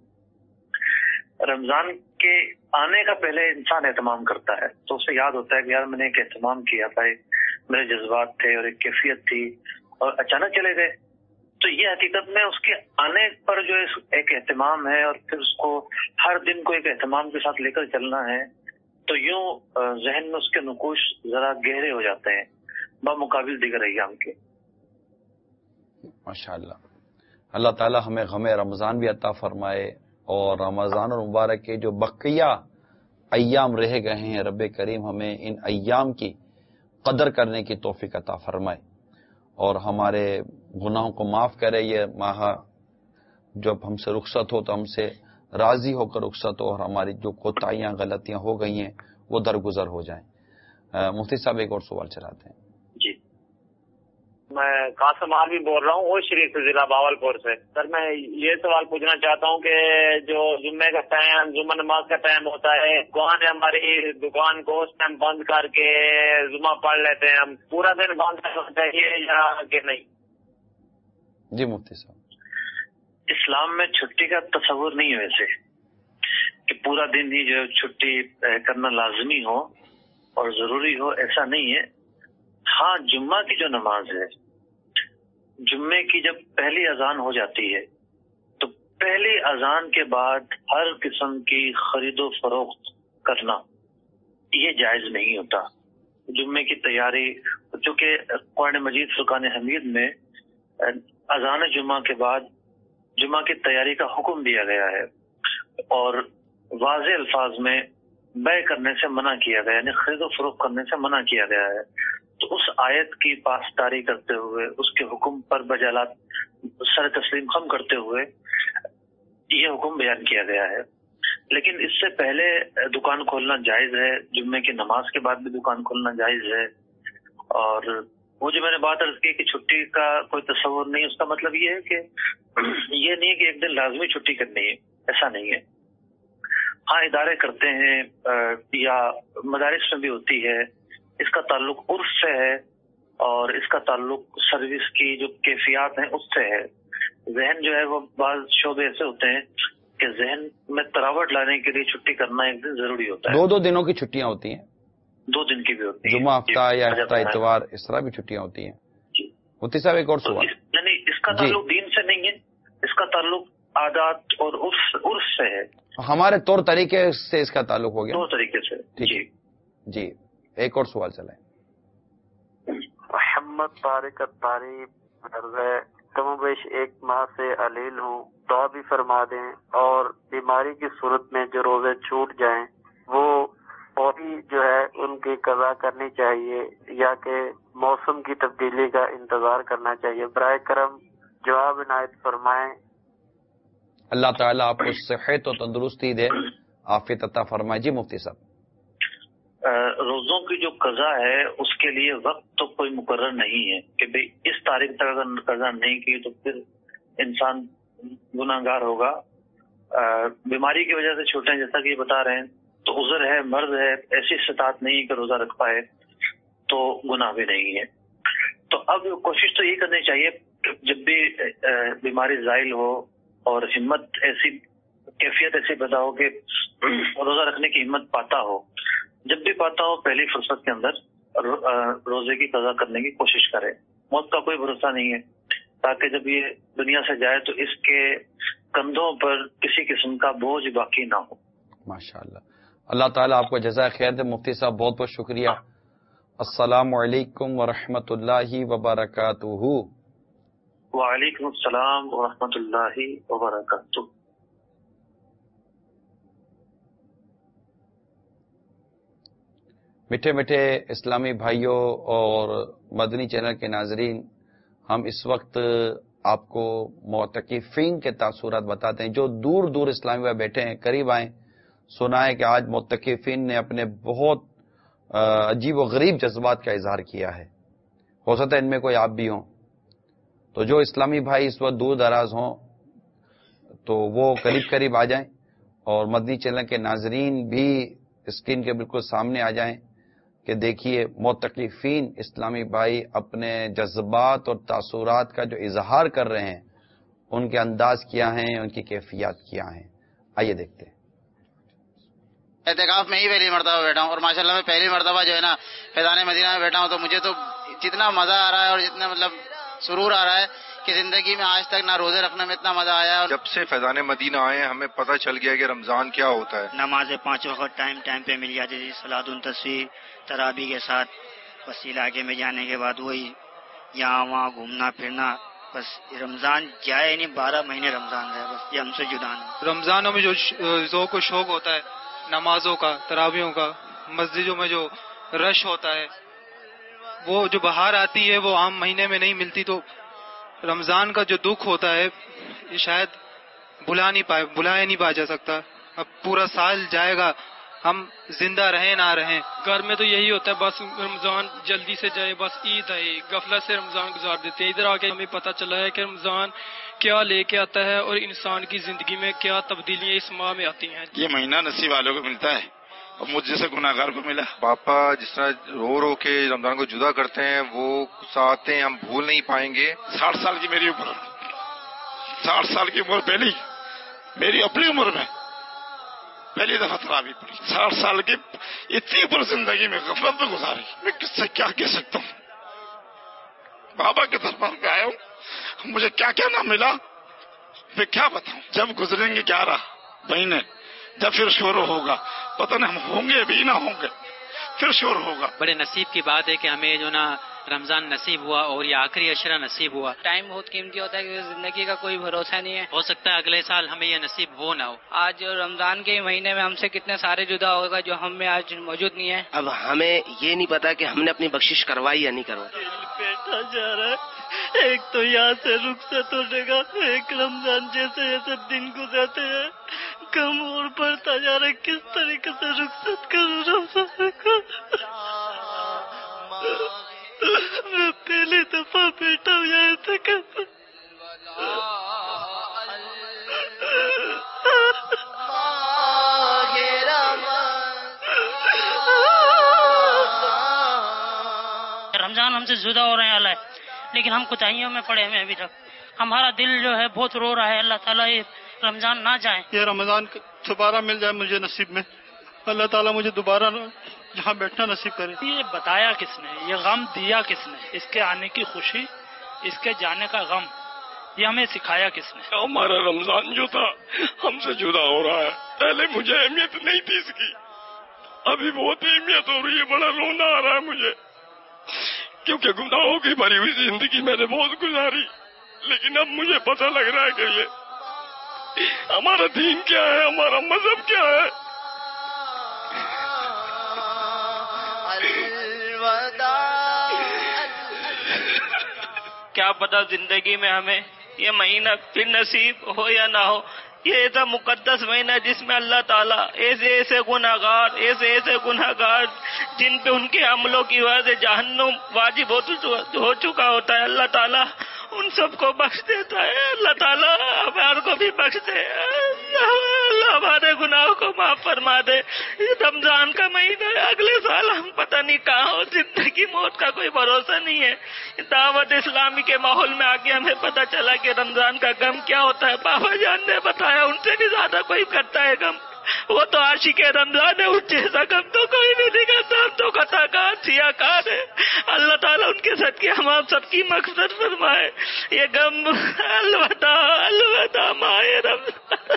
رمضان کے آنے کا پہلے انسان اہتمام کرتا ہے تو اسے یاد ہوتا ہے کہ یار میں نے ایک اہتمام کیا تھا, میرے جذبات تھے اور ایک کیفیت تھی اور اچانک چلے گئے. تو یہ حقیقت میں اس کے آنے پر جو ایک اہتمام ہے اور پھر اس کو ہر دن کو ایک اہتمام کے ساتھ لے کر چلنا ہے, تو یوں ذہن میں اس کے نقوش ذرا گہرے ہو جاتے ہیں بمقابل دیگر ایام کے. ماشاءاللہ. اللہ تعالی ہمیں غم رمضان بھی عطا فرمائے اور رمضان اور مبارک کے جو بقیہ ایام رہ گئے ہیں, رب کریم ہمیں ان ایام کی قدر کرنے کی توفیق عطا فرمائے اور ہمارے گناہوں کو معاف کرے. یہ ماہ جب ہم سے رخصت ہو تو ہم سے راضی ہو کر رخصت ہو اور ہماری جو کوتاہیاں غلطیاں ہو گئی ہیں وہ درگزر ہو جائیں. مفتی صاحب ایک اور سوال چلاتے ہیں. جی, میں قاسم عالمی بول رہا ہوں وہ شریف سے, ضلع باولپور سے. سر میں یہ سوال پوچھنا چاہتا ہوں کہ جو جمعے کا ٹائم, جمعہ نماز کا ٹائم ہوتا ہے, دکان ہماری دکان کو اس ٹائم بند کر کے جمعہ پڑھ لیتے ہیں ہم, پورا دن بند کرنا چاہیے یا کہ نہیں؟ جی مفتی صاحب, اسلام میں چھٹی کا تصور نہیں ہے ویسے کہ پورا دن ہی جو چھٹی کرنا لازمی ہو اور ضروری ہو, ایسا نہیں ہے. ہاں, جمعہ کی جو نماز ہے, جمعے کی جب پہلی اذان ہو جاتی ہے تو پہلی اذان کے بعد ہر قسم کی خرید و فروخت کرنا یہ جائز نہیں ہوتا. جمعے کی تیاری, چونکہ قرآن مجید فرقان حمید میں اذان جمعہ کے بعد جمعہ کی تیاری کا حکم دیا گیا ہے اور واضح الفاظ میں بیع کرنے سے منع کیا گیا, یعنی خرید و فروخت کرنے سے منع کیا گیا ہے. تو اس آیت کی پاسداری کرتے ہوئے, اس کے حکم پر بجالات سر تسلیم خم کرتے ہوئے یہ حکم بیان کیا گیا ہے. لیکن اس سے پہلے دکان کھولنا جائز ہے, جمعے کی نماز کے بعد بھی دکان کھولنا جائز ہے. اور وہ جو میں نے بات عرض کی کہ چھٹی کا کوئی تصور نہیں, اس کا مطلب یہ ہے کہ یہ نہیں کہ ایک دن لازمی چھٹی کرنی ہے, ایسا نہیں ہے. ہاں, ادارے کرتے ہیں یا مدارس میں بھی ہوتی ہے, اس کا تعلق عرف سے ہے اور اس کا تعلق سروس کی جو کیفیات ہیں اس سے ہے. ذہن جو ہے وہ بعض شعبے ایسے ہوتے ہیں کہ ذہن میں تراوٹ لانے کے لیے چھٹی کرنا ایک دن ضروری ہوتا ہے. دو دو دنوں کی چھٹیاں ہوتی ہیں, دو دن کی بھی ہوتی ہیں, جمعہ ہفتہ یا ہفتہ اتوار, اس طرح بھی چھٹیاں ہوتی ہیں. مفتی صاحب ایک اور سوال. یعنی اس کا تعلق دین سے نہیں ہے, اس کا تعلق عادات اور عرف سے ہے, ہمارے طور طریقے سے اس کا تعلق ہو گیا, طور طریقے سے. جی جی, ایک اور سوال چلائیں. محمد طارق الطاری ہے, کم و بیش ایک ماہ سے علیل ہوں, دعا بھی فرما دیں, اور بیماری کی صورت میں جو روزے چھوٹ جائیں وہ فوری جو ہے ان کی قضا کرنی چاہیے یا کہ موسم کی تبدیلی کا انتظار کرنا چاہیے؟ برائے کرم جواب عنایت فرمائیں. اللہ تعالیٰ آپ کو صحت و تندرستی دے, عافیت عطا فرمائے. جی مفتی صاحب, روزوں کی جو قضا ہے اس کے لیے وقت تو کوئی مقرر نہیں ہے کہ بھئی اس تاریخ تک اگر قضا نہیں کی تو پھر انسان گناہ گار ہوگا. بیماری کی وجہ سے چھوٹے ہیں جیسا کہ یہ بتا رہے ہیں, تو عذر ہے, مرض ہے, ایسی استطاعت نہیں کہ روزہ رکھ پائے تو گناہ بھی نہیں ہے. تو اب کوشش تو یہ کرنی چاہیے کہ جب بھی بیماری زائل ہو اور ہمت ایسی کیفیت ایسی پیدا ہو کہ روزہ رکھنے کی ہمت پاتا ہو, جب بھی پاتا ہو پہلی فرصت کے اندر روزے کی قضا کرنے کی کوشش کرے. موت کا کوئی بھروسہ نہیں ہے, تاکہ جب یہ دنیا سے جائے تو اس کے کندھوں پر کسی قسم کا بوجھ باقی نہ ہو. ماشاءاللہ, اللہ تعالیٰ آپ کو جزائے خیر دے. مفتی صاحب بہت بہت شکریہ. السلام علیکم ورحمۃ اللہ وبرکاتہ. وعلیکم السلام ورحمۃ اللہ وبرکاتہ. میٹھے میٹھے اسلامی بھائیوں اور مدنی چینل کے ناظرین, ہم اس وقت آپ کو معتکفین کے تاثرات بتاتے ہیں. جو دور دور اسلامی بھائی بیٹھے ہیں, قریب آئیں. سنا ہے کہ آج معتکفین نے اپنے بہت عجیب و غریب جذبات کا اظہار کیا ہے. ہو سکتا ہے ان میں کوئی آپ بھی ہوں. تو جو اسلامی بھائی اس وقت دور دراز ہوں تو وہ قریب قریب آ جائیں اور مدنی چینل کے ناظرین بھی اسکرین کے بالکل سامنے آ جائیں کہ دیکھیے متکلفین اسلامی بھائی اپنے جذبات اور تاثرات کا جو اظہار کر رہے ہیں ان کے انداز کیا ہیں، ان کی کیفیات کیا ہیں. آئیے دیکھتے ہیں. اعتکاف میں ہی پہلی مرتبہ بیٹھا ہوں اور ماشاءاللہ میں پہلی مرتبہ جو ہے نا فیضان مدینہ میں بیٹھا ہوں تو مجھے تو جتنا مزہ آ رہا ہے اور جتنا مطلب سرور آ رہا ہے کہ زندگی میں آج تک نہ روزے رکھنے میں اتنا مزہ آیا. جب سے فیضان مدینہ آئے ہمیں پتہ چل گیا کہ رمضان کیا ہوتا ہے. نمازیں پانچ وقت ٹائم ٹائم پہ مل جاتی تھی، صلاۃ التصویر تراویح کے ساتھ. بس علاقے میں جانے کے بعد وہی یہاں وہاں گھومنا پھرنا. بس رمضان جائے نہیں، بارہ مہینے رمضان ہے، بس یہ ہم سے جدا نہیں. رمضانوں میں جو ذوق و شوق ہوتا ہے نمازوں کا، تراویحوں کا، مسجدوں میں جو رش ہوتا ہے، وہ جو بہار آتی ہے وہ عام مہینے میں نہیں ملتی. تو رمضان کا جو دکھ ہوتا ہے یہ شاید بلا نہیں پائے بلایا نہیں پا جا سکتا. اب پورا سال جائے گا، ہم زندہ رہیں نہ رہیں. گھر میں تو یہی ہوتا ہے بس رمضان جلدی سے جائے، بس عید آئے، غفلت سے رمضان گزار دیتے ہیں. ادھر آ کے ہمیں پتہ چلا ہے کہ رمضان کیا لے کے آتا ہے اور انسان کی زندگی میں کیا تبدیلیاں اس ماہ میں آتی ہیں. یہ مہینہ نصیب والوں کو ملتا ہے اور مجھ جیسے گناہ گار کو ملا. پاپا جس طرح رو رو کے رمضان کو جدا کرتے ہیں وہ ساتیں ہم بھول نہیں پائیں گے. ساٹھ سال کی میری عمر، ساٹھ سال کی عمر پہلی میری اپنی عمر میں پہلی دفعہ تراویح پڑھی. ساٹھ سال کی اتنی پر زندگی میں غفلت میں گزاری. میں کس سے کیا کہہ سکتا ہوں. بابا کے دربار پہ آیا ہوں، مجھے کیا کیا نہ ملا میں کیا بتاؤں. جب گزریں گے گیارہ مہینے، جب پھر شروع ہوگا، پتہ نہیں ہم ہوں گے بھی نہ ہوں گے، پھر شروع ہوگا. بڑے نصیب کی بات ہے کہ ہمیں جو نا رمضان نصیب ہوا اور یہ آخری عشرہ نصیب ہوا. ٹائم بہت قیمتی ہوتا ہے کیونکہ زندگی کا کوئی بھروسہ نہیں ہے. ہو سکتا ہے اگلے سال ہمیں یہ نصیب ہو نہ ہو. آج رمضان کے مہینے میں ہم سے کتنے سارے جدا ہوگا جو ہم میں آج موجود نہیں ہے. اب ہمیں یہ نہیں پتا کہ ہم نے اپنی بخشش کروائی یا نہیں کروائی. بیٹا جا رہا ہے، ایک تو یہاں سے رخصت ہونے کا، ایک رمضان جیسے جیسے دن گزرتے ہیں کم اور بڑھتا جا رہا ہے. کس طریقے سے رخصت کروں رمضان کو. میں پہلی دفعہ بیٹا ہوں یہاں سے کرتا. رمضان ہم سے جدا ہو رہے ہیں اللہ، لیکن ہم کوتاہیوں میں پڑے ہوئے ابھی تک. ہمارا دل جو ہے بہت رو رہا ہے. اللہ تعالیٰ یہ رمضان نہ جائے. یہ رمضان دوبارہ مل جائے مجھے نصیب میں. اللہ تعالیٰ مجھے دوبارہ یہاں بیٹھنا نصیب کرے. یہ بتایا کس نے، یہ غم دیا کس نے، اس کے آنے کی خوشی، اس کے جانے کا غم، یہ ہمیں سکھایا کس نے. ہمارا رمضان جو تھا ہم سے جدا ہو رہا ہے. پہلے مجھے اہمیت نہیں تھی اس کی، ابھی بہت اہمیت ہو رہی ہے. بڑا رونا آ رہا ہے مجھے کیونکہ گناہوں کی بھری ہوئی زندگی میں نے بہت گزاری. لیکن اب مجھے پتہ لگ رہا ہے کہ یہ ہمارا دین کیا ہے، ہمارا مذہب کیا ہے. کیا پتا زندگی میں ہمیں یہ مہینہ پھر نصیب ہو یا نہ ہو. یہ ایسا مقدس مہینہ جس میں اللہ تعالیٰ ایسے ایسے گناہگار ایسے ایسے گناہگار جن پہ ان کے عملوں کی وجہ سے جہنم واجب ہو چکا ہوتا ہے، اللہ تعالیٰ ان سب کو بخش دیتا ہے. اللہ تعالیٰ ہمارے کو بھی بخش دے. اللہ ہمارے گناہوں کو معاف فرما دے. یہ رمضان کا مہینہ ہے، اگلے سال ہم پتہ نہیں کہاں ہو. زندگی موت کا کوئی بھروسہ نہیں ہے. دعوت اسلامی کے ماحول میں آگے ہمیں پتہ چلا کہ رمضان کا غم کیا ہوتا ہے. بابا جان نے بتایا ان سے بھی زیادہ کوئی کرتا ہے غم. وہ تو عاشق رمضان ہے، اس جیسا غم تو کوئی بھی نہیں کرتا. ہم تو خطا کار سیاہ کار ہے. اللہ تعالیٰ ان کے صدقے ہم آپ سب کی مغفرت فرمائے. یہ غم الوداع الوداع ماہ رمضان.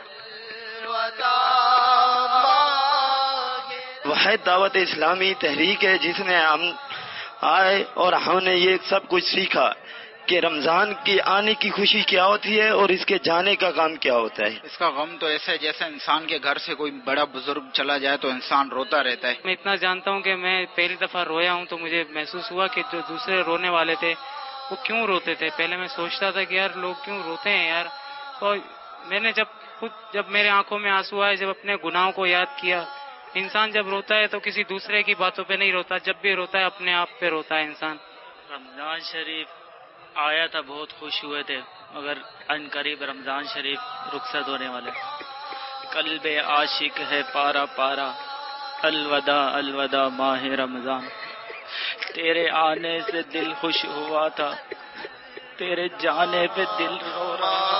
واحد دعوت اسلامی تحریک ہے جس میں ہم آئے اور ہم نے یہ سب کچھ سیکھا کہ رمضان کی آنے کی خوشی کیا ہوتی ہے اور اس کے جانے کا غم کیا ہوتا ہے. اس کا غم تو ایسے جیسے انسان کے گھر سے کوئی بڑا بزرگ چلا جائے تو انسان روتا رہتا ہے. میں اتنا جانتا ہوں کہ میں پہلی دفعہ رویا ہوں تو مجھے محسوس ہوا کہ جو دوسرے رونے والے تھے وہ کیوں روتے تھے. پہلے میں سوچتا تھا کہ یار لوگ کیوں روتے ہیں یار. اور میں نے جب خود جب میرے آنکھوں میں آنسو آئے، جب اپنے گناہوں کو یاد کیا. انسان جب روتا ہے تو کسی دوسرے کی باتوں پہ نہیں روتا، جب بھی روتا ہے اپنے آپ پہ روتا ہے انسان. رمضان شریف آیا تھا، بہت خوش ہوئے تھے، مگر ان قریب رمضان شریف رخصت ہونے والے. قلب عاشق ہے پارا پارا، الوداع الوداع ماہ رمضان. تیرے آنے سے دل خوش ہوا تھا، تیرے جانے پہ دل رو رہا.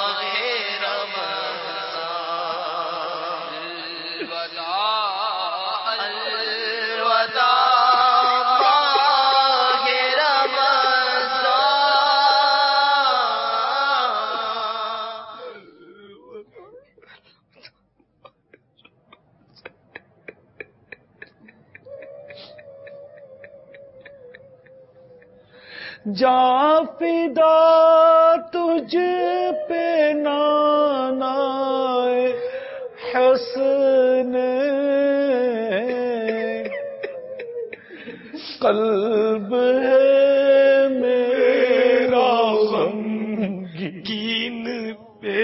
جا فدا تجھ پہ نانا حسن قلب ہے میرا غمگین پہ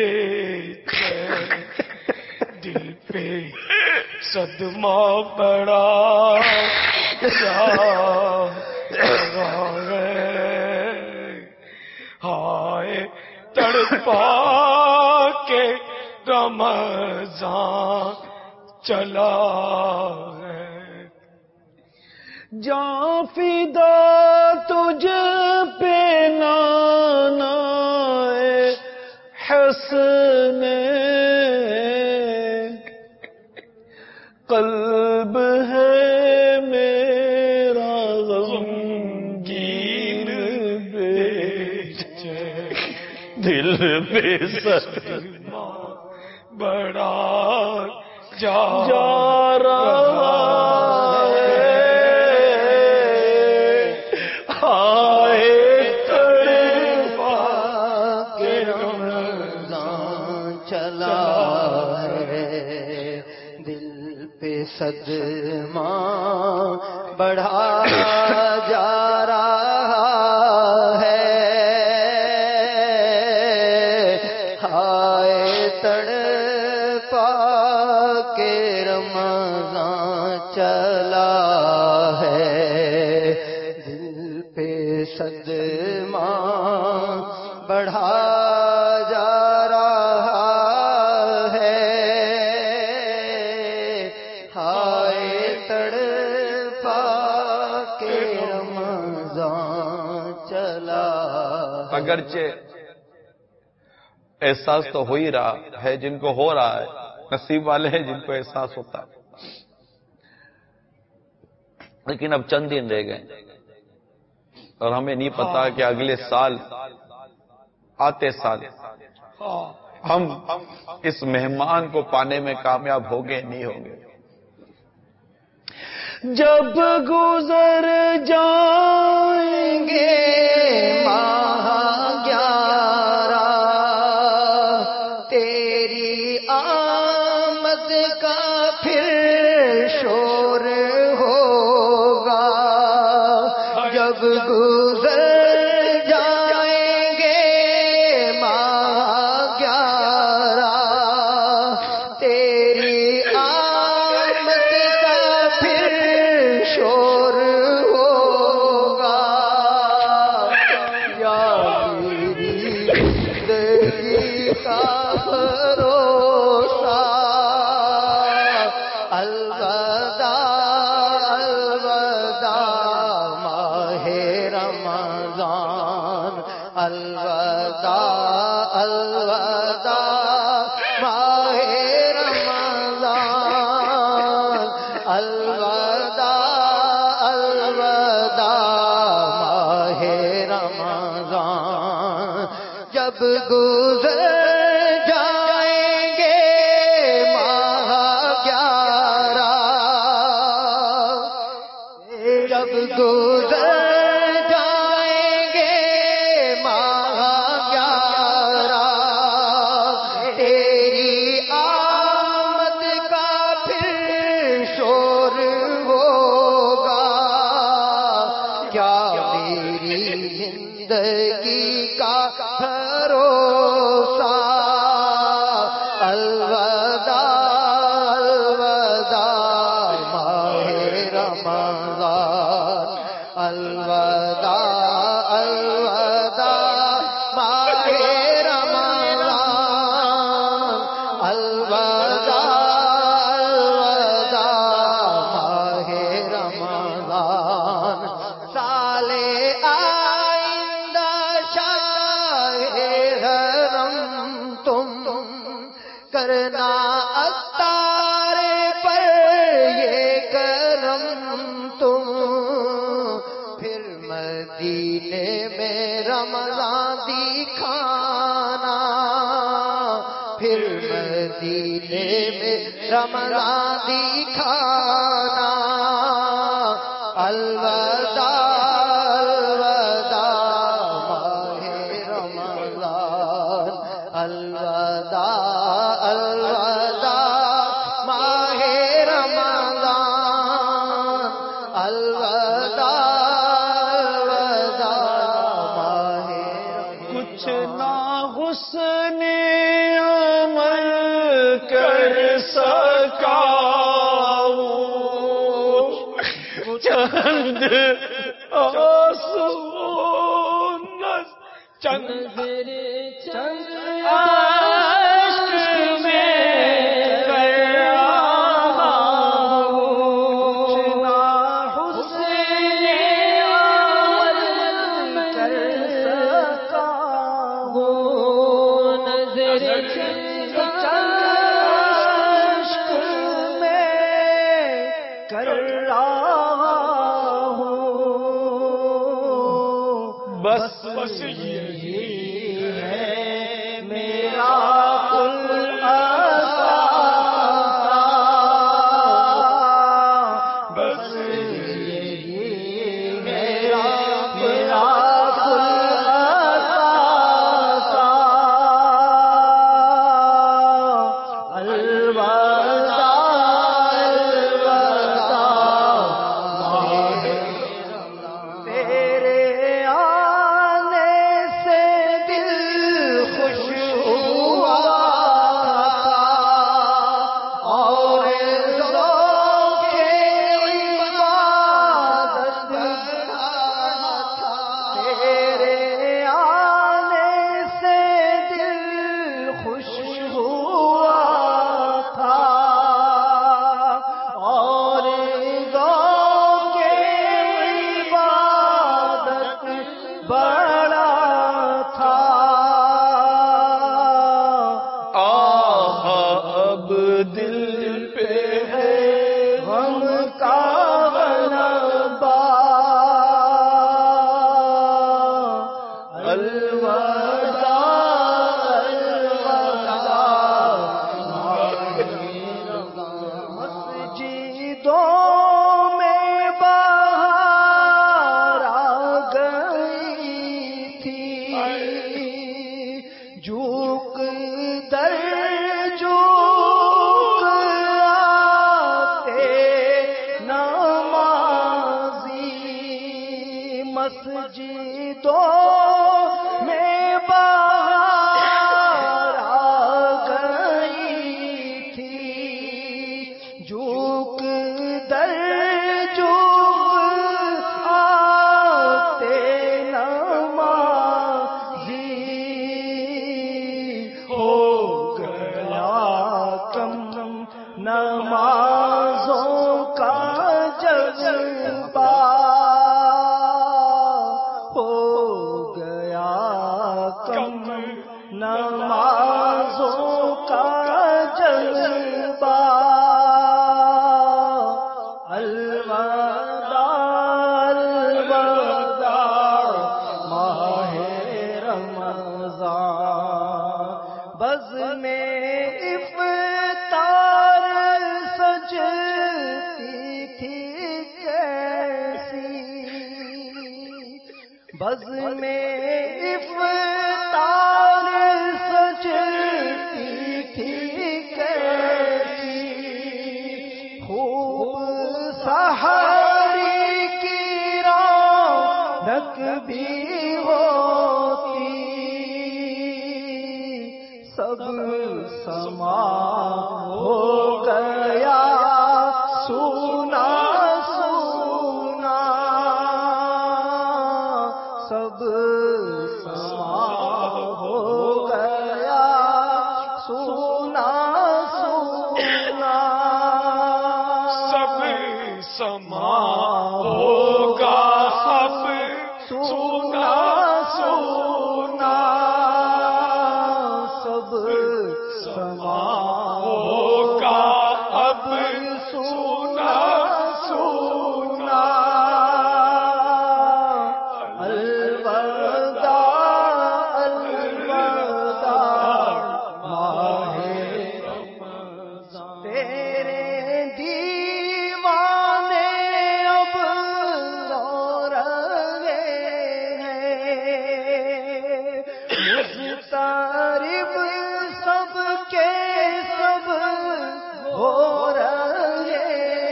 دل پہ صدمہ پڑا جا ہائے تڑپا کے رمضان چلا ہے. جاں فدا تجھ پہ نانا حسن قلب ہے میرا غمگین دل پہ صدمہ بڑا جا رہا ہے. آئے تڑپا کے رمضان چلا ہے، دل پہ صدمہ بڑھا جا رہا ہے. چلا ہے دل پہ صدمہ بڑھا جا رہا ہے. ہائے تڑپا کے رمضان چلا. اگرچہ احساس تو ہو ہی رہا ہے، جن کو ہو رہا ہے نصیب والے ہیں جن کو احساس ہوتا ہے، لیکن اب چند دن رہ گئے اور ہمیں نہیں پتا کہ اگلے سال آتے سال ہم اس مہمان کو پانے میں کامیاب ہوں گے نہیں ہوں گے. جب گزر جائیں گے ماہ گیارہ تیری آمد کا پھر شور ہوگا. جب گزر جائیں گے ماہ گیارہ تیری آمد کا پھر شور ہوگا. یا میری زندگی کا بھروسہ الوداع الوداع ماہ رمضان، الوداع الوداع ماہ رمضان، الوداع الوداع ماہ رمضان. جب گزر جائیں گے ماہ گیارہ، جب گزر جائیں گے ماہ گیارہ تیری آمد کا پھر شور ہوگا. کیا میری زندگی کا بھروسہ الوداع الوداع ماہ رمضان، الوداع الوداع ماہ رمضان، الوداع کرنا اختار پر یہ کرم تم، پھر مدینے میں رمضان دکھانا، پھر مدینے میں رمضان دکھانا. الوداع الوداع الوداع ماہ رمضان، الوداع الوداع ماہ رمضان. کچھ نہ حسن عمل کر سکا چند آنسو چند چند عشق میں کر رہا ہوں، حسن عمل کر سکا ہوں، نظر چند عشق میں کر رہا ہوں. بس بس یہی ہے میرا کل آسا، بس یہی میرا میرا کل آسا. الوداع الوداع تیرے آنے سے دل خوش ہوا اور ذوق عبادت بڑھا تھا. تیرے آنے سے دل خوش ہوا تھا اور ذوق عبادت بڑا تھا. آہ اب دل پہ ہے غم کا غلبہ، الوداع الوداع. مسجدوں میں بہار آ گئی تھی، جھوک در جھوک آتے نمازی. مسجدوں میں بہار آ گئی تھی، جھوک در جھوک آتے نمازی. ہو گیا کم نمازوں کا جذبہ، ہو گیا کم نمازوں کا جذبہ. الوداع الوداع ماہ رمضان. بز میں افطار سجتی تھی کیسی، بز میں افطار سجتی تھی کیسی. خوب سحری کی رونق بھی ہوتی، سب سما ہو گیا سونا سونا، سب سما ہو گیا سونا سونا. سب سما ہوگا سب سونا سونا، سب سما مستعرب سب کے سب ہو رہے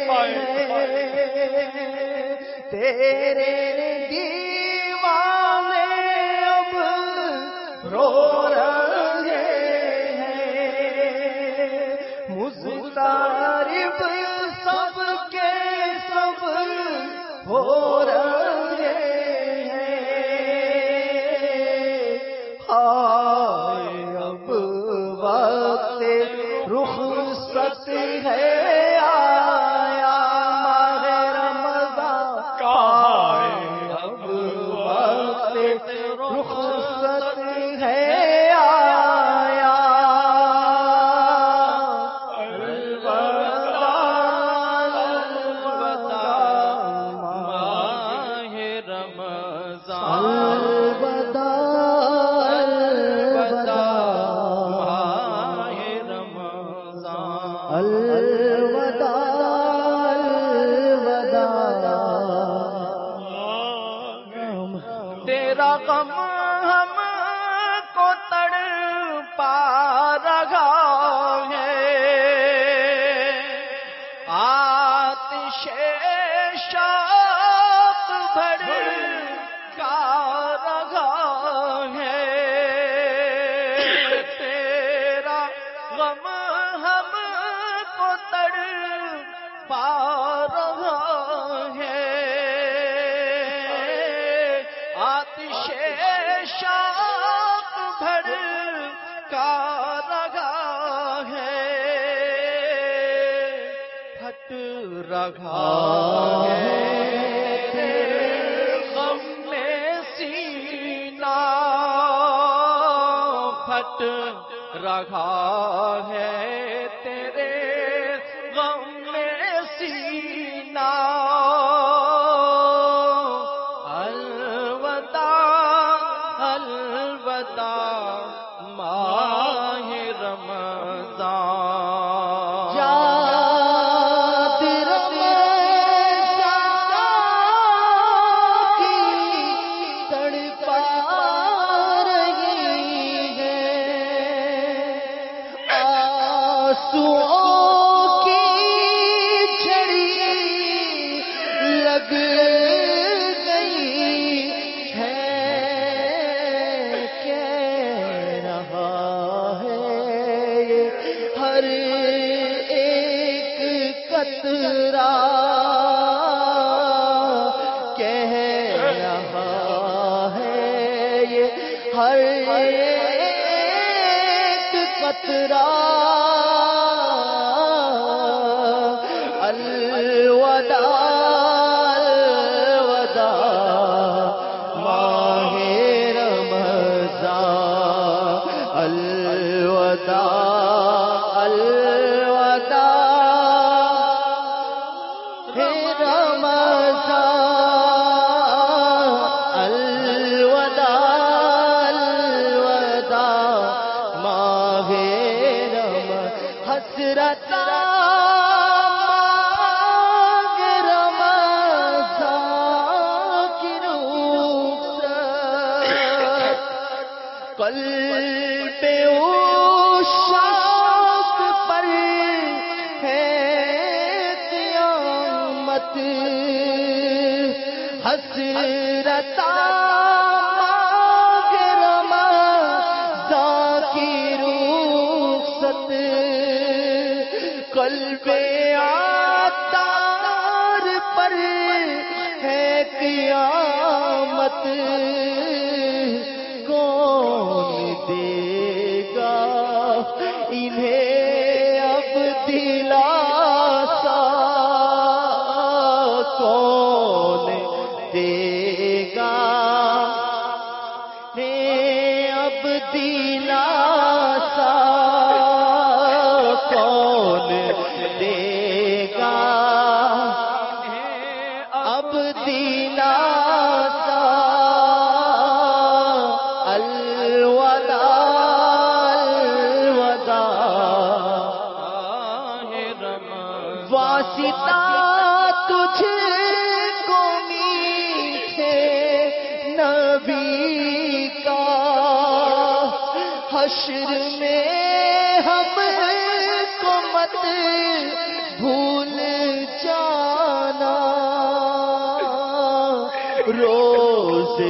ہیں، تیرے دیوانے اب رو رہے ہیں، مستعرب سب کے سب ہو رہے ہیں، ہائے اب وقت رخصت ہے آیا ماہ رمضان کا، اب وقت رخصت ہے آیا، الوداع الوداع ماہ رمضان، الوداع الوداع ماہ رمضان، الوداع الوداع، تیرا غم ہم کو تڑپا رہا ہے، آتش شوق بھڑکا رہا ہے، تیرا غم ہم کو تڑپا رہا ہے، آتش شوق بھڑکا رہا ہے، پھٹ رہا ہے تیرے غم میں سینہ، پھٹ رہا ہے تیرے غم میں سینہ، الوداع الوداع ماہ رمضان، یاد رمضان کی تڑپا رہی ہے، آنسوؤں کی جھڑی لگ گئی ہے، کہہ رہا ہے یہ ہر ایک قطرہ، کہہ رہا ہے یہ ہر ایک قطرہ، الوداع الوداع ماہ رمضان، الوداع الوداع ہے رمضان، الوداع الوداع ماہ رمضان، حسرت مانگ رمضان کی رخصت، قلب عشاق پر ہے قیامت، حسرت مانگ رمضان کی رخصت، قلب عطار پر ہے قیامت، کون دے گا انہیں اب دلاسا، کون دے گا انہیں اب دلاسا، کون دے گا اب دلاسا، الوداع الوداع واسطہ تجھ کو میٹھے نبی کا، حشر میں ہم کو مت بھول جانا، روز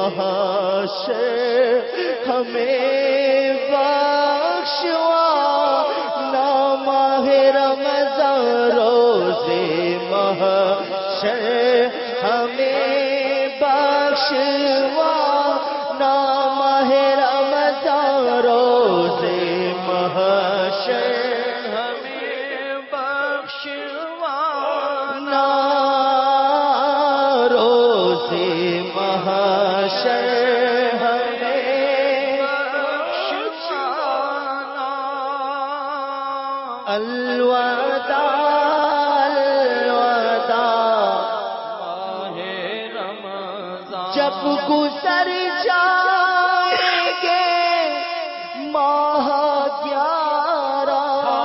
محشر ہمیں بخشوانا، ماہ رمضان روز محشر ہمیں بخشوانا، ماہ رمضان روز محشر ہمیں بخشوانا، روز محشر ہمیں بخشوانا۔ الوداع جب گزر جائیں گے ماہ گیارہ،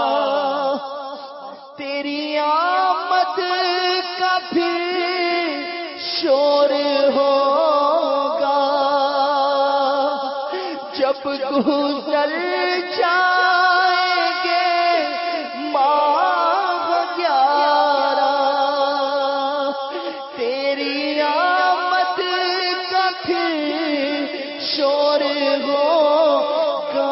تیری آمد کا پھر شور ہوگا، جب گزر جائیں گے ماہ گیارہ، تیری آمد شور ہوگا،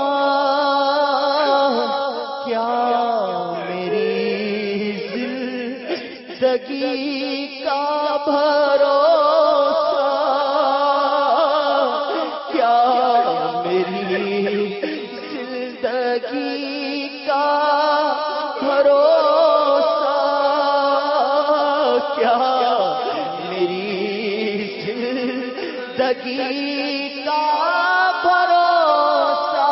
کیا میری زندگی کا بھروسہ، کیا میری زندگی کا بھروسہ، کیا میری زندگی کا بھروسہ،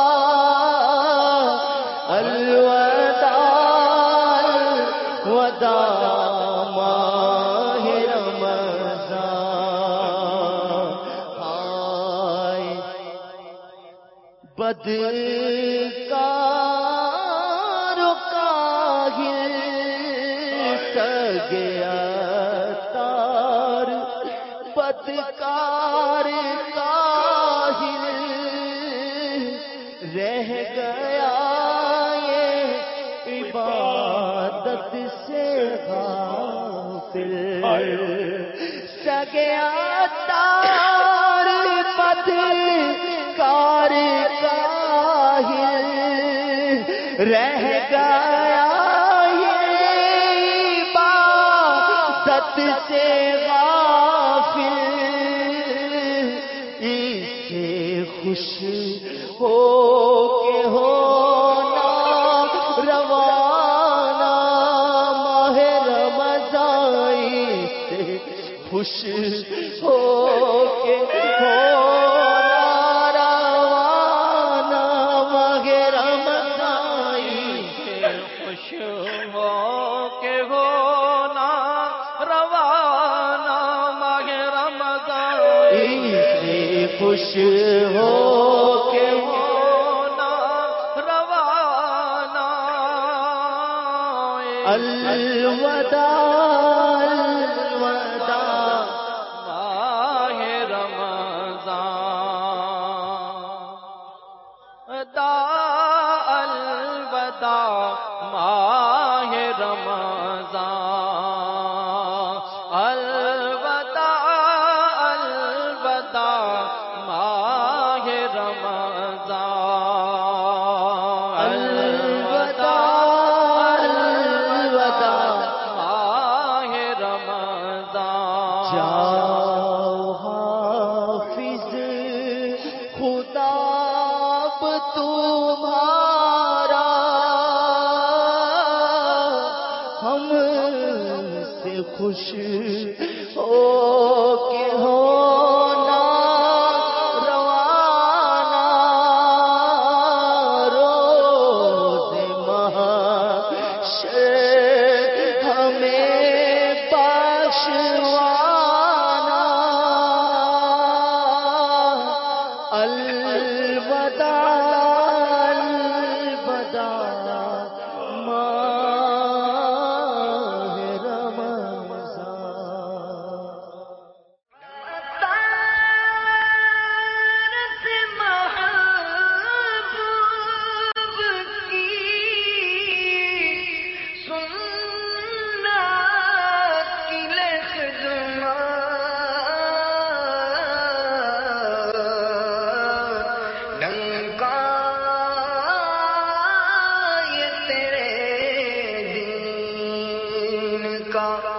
الوداع الوداع ماہ رمضان، ہائے بدکار کاہل سگیا تار، بدکار کاہل رہ گیا یہ عبادت سے غافل، سگیا تار بدکار کاہل رہ گیا یہ عبادت سے غافل، خوش ہو کے ہونا روانہ، ماہ رمضان سے خوش ہو کے ہونا روانہ، ماہ رمضان سے خوش ہو کے ہونا روانہ، ماہ رمضان سے خوش ہو کے ہونا روانہ، الوداع الوداع ماہ رمضان، الوداع الوداع ماہ رمضان، الوداع الوداع ماہ رمضان، الوداع الوداع ماہ رمضان، جاؤ حافظ خدا تمہارا ہم سے خوش ہو کے ہونا روانہ، روز محشر ہمیں بخشوانا، الوداع ماہ رمضان۔ کا